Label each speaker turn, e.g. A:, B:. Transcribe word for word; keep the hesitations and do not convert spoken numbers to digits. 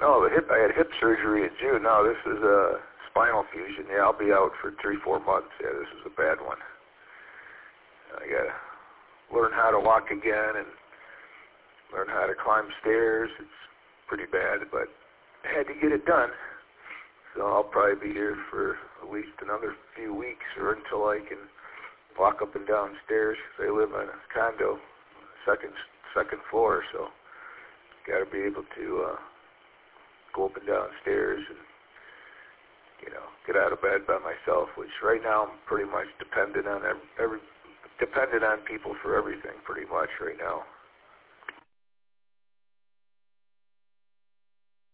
A: No, the hip. I had hip surgery in June. No, this is a spinal fusion. Yeah, I'll be out for three, four months. Yeah, this is a bad one. I gotta learn how to walk again and learn how to climb stairs. It's pretty bad, but I had to get it done. So I'll probably be here for at least another few weeks or until I can walk up and down stairs. Because I live in a condo, second second floor, so got to be able to uh, go up and down stairs and, you know, get out of bed by myself. Which right now I'm pretty much dependent on every, every dependent on people for everything, pretty much right now.